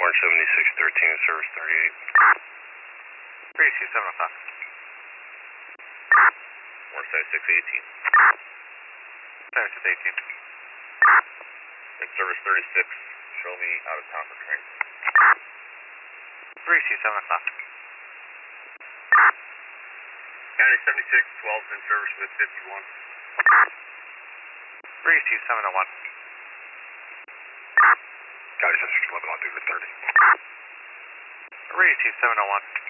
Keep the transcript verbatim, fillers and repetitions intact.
Orange seventy-six thirteen, service thirty-eight. three two seven o'clock. Orange seventy-six eighteen. seventy-six eighteen. And service thirty-six, show me out of town for train. three two seven o'clock. County seventy-six twelve in service with fifty-one. three two seven oh one. County seventy-six eleven, I'll do for thirty. three two seven oh one.